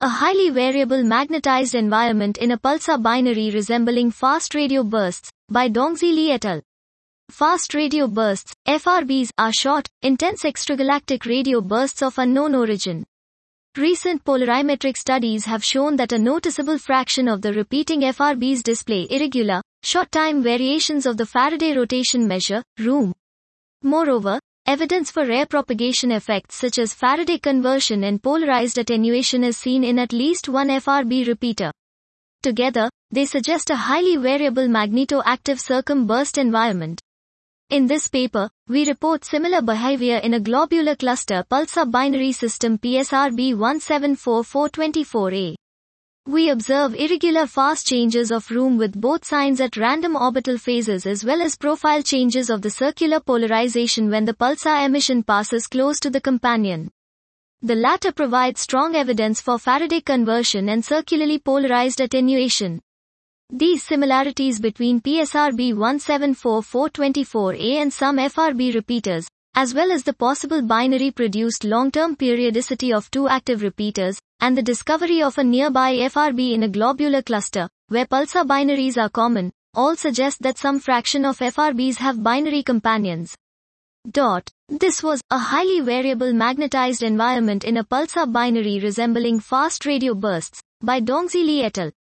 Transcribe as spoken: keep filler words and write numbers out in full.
A highly variable magnetized environment in a pulsar binary resembling fast radio bursts, by Dongzi Li et al. Fast radio bursts, F R Bs, are short, intense extragalactic radio bursts of unknown origin. Recent polarimetric studies have shown that a noticeable fraction of the repeating F R Bs display irregular, short-time variations of the Faraday rotation measure, R O M. Moreover, evidence for rare propagation effects such as Faraday conversion and polarized attenuation is seen in at least one F R B repeater. Together, they suggest a highly variable magneto-active circum-burst environment. In this paper, we report similar behavior in a globular cluster pulsar binary system P S R B one seven four four two four A. We observe irregular fast changes of R O M with both signs at random orbital phases as well as profile changes of the circular polarization when the pulsar emission passes close to the companion. The latter provides strong evidence for Faraday conversion and circularly polarized attenuation. These similarities between P S R B one seven four four two four A and some F R B repeaters, as well as the possible binary-produced long-term periodicity of two active repeaters, and the discovery of a nearby F R B in a globular cluster, where pulsar binaries are common, all suggest that some fraction of F R Bs have binary companions. Dot. This was a highly variable magnetized environment in a pulsar binary resembling fast radio bursts, by Dongzi Li et al.